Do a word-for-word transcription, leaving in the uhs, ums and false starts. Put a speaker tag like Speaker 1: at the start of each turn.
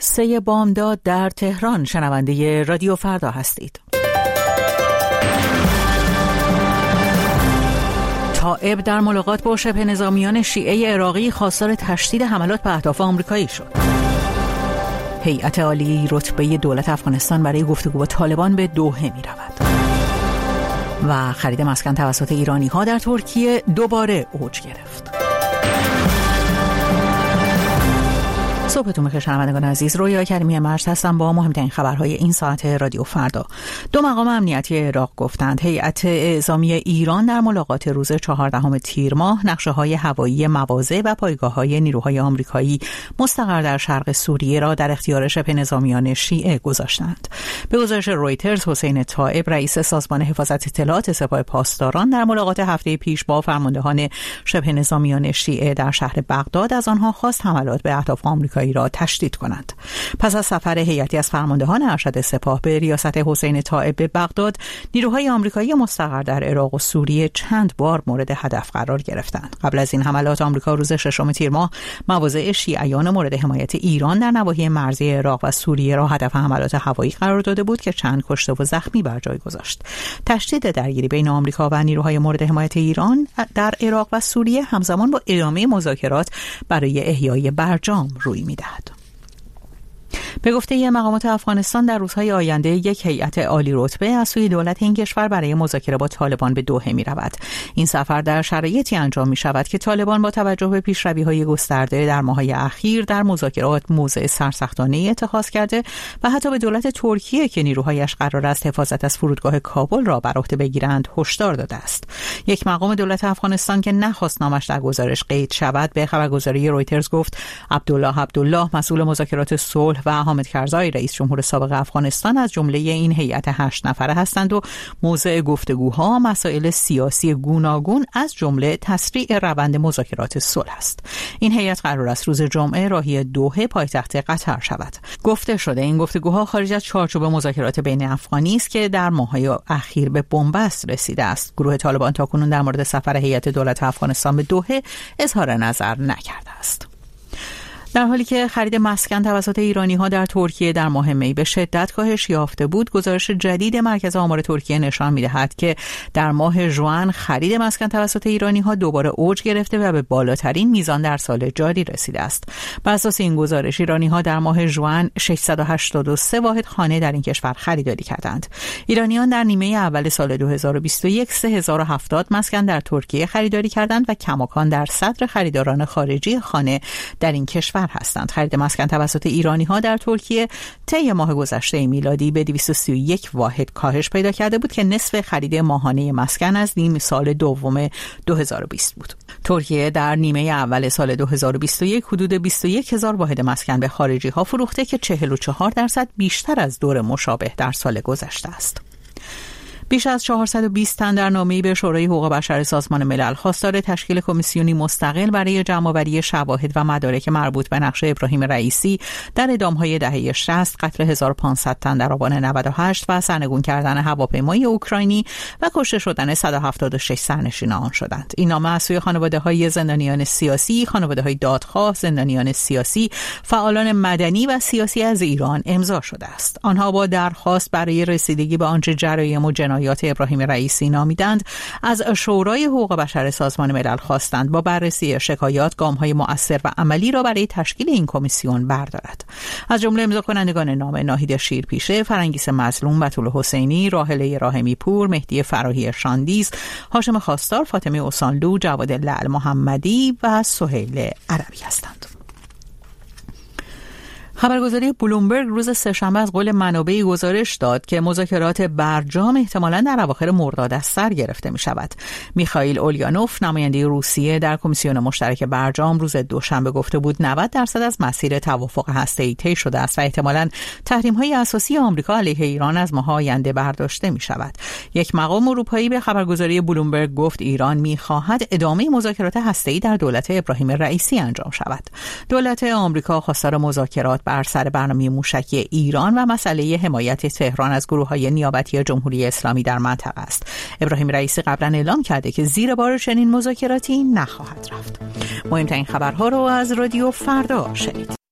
Speaker 1: سه بامداد در تهران. شنونده رادیو فردا هستید. طائب در ملاقات با شبه نظامیان شیعه عراقی خواستار تشدید حملات به اهداف آمریکایی شد. هیئت عالی رتبه دولت افغانستان برای گفتگو با طالبان به دوحه می رود. و خرید مسکن توسط ایرانی ها در ترکیه دوباره اوج گرفت. صبحتون بخیر شنوندگان عزیز، رویا کریمی مرز هستم با مهمترین خبرهای این ساعت رادیو فردا. دو مقام امنیتی عراق گفتند هیئت اعزامی ایران در ملاقات روز چهاردهم تیر ماه نقشه‌های هوایی مواضع و پایگاه‌های نیروهای آمریکایی مستقر در شرق سوریه را در اختیار شبه نظامیان شیعه گذاشتند. به گزارش رویترز، حسین طائب رئیس سازمان حفاظت اطلاعات سپاه پاسداران در ملاقات هفته پیش با فرماندهان شبه نظامیان شیعه در شهر بغداد از آنها خواست حملات به اهداف آمریکایی را تشدید کنند. پس از سفر هیئتی از فرماندهان ارشد سپاه به ریاست حسین طائب به بغداد، نیروهای آمریکایی مستقر در عراق و سوریه چند بار مورد هدف قرار گرفتند. قبل از این حملات آمریکا روز ششم تیر ماه مواضع شیعیان مورد حمایت ایران در نواحی مرزی عراق و سوریه را هدف حملات هوایی قرار داده بود که چند کشته و زخمی بر جای گذاشت. تشدید درگیری بین آمریکا و نیروهای مورد حمایت ایران در عراق و سوریه همزمان با ادامه مذاکرات برای احیای برجام روی می‌دهد. به گفته مقامات افغانستان در روزهای آینده یک هیئت عالی رتبه از سوی دولت این کشور برای مذاکره با طالبان به دوحه می رود. این سفر در شرایطی انجام می شود که طالبان با توجه به پیشروی‌های گسترده در ماه‌های اخیر در مذاکرات موضع سرسختانه‌ای اتخاذ کرده و حتی به دولت ترکیه که نیروهایش قرار است حفاظت از فرودگاه کابل را بر عهده بگیرند هشدار داده است. یک مقام دولت افغانستان که نخواست نامش در گزارش قید شود به خبرگزاری رویترز گفت عبدالله عبدالله مسئول مذاکرات صلح و حامد کرزای رئیس جمهور سابق افغانستان از جمله این هیئت هشت نفره هستند و موضع گفتگوها مسائل سیاسی گوناگون از جمله تسریع روند مذاکرات صلح است. این هیئت قرار است روز جمعه راهی دوحه پایتخت قطر شود. گفته شده این گفتگوها خارج از چارچوب مذاکرات بین افغانی است که در ماه‌های اخیر به بنبست رسیده است. گروه طالبان تاکنون در مورد سفر هیئت دولت افغانستان به دوحه اظهار نظر نکرده است. در حالی که خرید مسکن توسط ایرانی‌ها در ترکیه در ماه می به شدت کاهش یافته بود، گزارش جدید مرکز آمار ترکیه نشان می‌دهد که در ماه ژوئن خرید مسکن توسط ایرانی‌ها دوباره اوج گرفته و به بالاترین میزان در سال جاری رسیده است. بر اساس این گزارش ایرانی‌ها در ماه ژوئن ششصد و هشتاد و سه واحد خانه در این کشور خریداری کردند. ایرانیان در نیمه اول سال دو هزار و بیست و یک سه هزار و هفتاد مسکن در ترکیه خریداری کردند و کماکان در صدر خریداران خارجی خانه در این کشور هستند. خرید مسکن توسط ایرانی ها در ترکیه طی ماه گذشته میلادی به دویست و سی و یک واحد کاهش پیدا کرده بود که نصف خرید ماهانه مسکن از نیم سال دوم دو هزار و بیست بود. ترکیه در نیمه اول سال دو هزار و بیست و یک حدود بیست و یک هزار واحد مسکن به خارجی ها فروخته که چهل و چهار درصد بیشتر از دور مشابه در سال گذشته است. بیش از چهارصد و بیست تن در نامه‌ای به شورای حقوق بشر سازمان ملل خواستار تشکیل کمیسیونی مستقل برای جمع‌آوری شواهد و مدارک مربوط به نقش ابراهیم رئیسی در اعدام‌های دهه شصت، قتل هزار و پانصد تن در آبان نود و هشت و سرنگون کردن هواپیمای اوکراینی و کشته شدن صد و هفتاد و شش سرنشین آن شدند. این نامه از سوی خانواده‌های زندانیان سیاسی، خانواده‌های دادخواه، زندانیان سیاسی، فعالان مدنی و سیاسی از ایران امضا شده است. آنها با درخواست برای رسیدگی به آنچه جرایم و جنایات ابراهیم رئیسی نامیدند از شورای حقوق بشر سازمان ملل خواستند با بررسی شکایات گام‌های مؤثر و عملی را برای تشکیل این کمیسیون بردارد. از جمله امضا کنندگان نامه ناهید شیرپیشه، فرنگیس مظلوم، بتول حسینی، راحله راحمی پور، مهدی فراهی شاندیز، هاشم خواستار، فاطمه اوسانلو، جواد لعل محمدی و سهیل عربی هستند. خبرگزاری بلومبرگ روز سه‌شنبه از قول منابعی گزارش داد که مذاکرات برجام احتمالاً در اواخر مرداد از سر گرفته می شود. میخائیل اولیا-نوف، نماینده روسیه در کمیسیون مشترک برجام، روز دوشنبه گفته بود نود درصد از مسیر توافق هسته‌ای طی شده است و احتمالاً تحریم‌های اساسی آمریکا علیه ایران از ماه آینده برداشته می شود. یک مقام اروپایی به خبرگزاری بلومبرگ گفت ایران می‌خواهد ادامه مذاکرات هسته‌ای در دولت ابراهیم رئیسی انجام شود. دولت آمریکا خواستار مذاکرات بر سر برنامه موشکی ایران و مسئله حمایت تهران از گروه‌های نیابتی جمهوری اسلامی در منطقه است. ابراهیم رئیسی قبلا اعلام کرده که زیر بار چنین مذاکراتی نخواهد رفت. مهمترین خبرها رو از رادیو فردا شنید.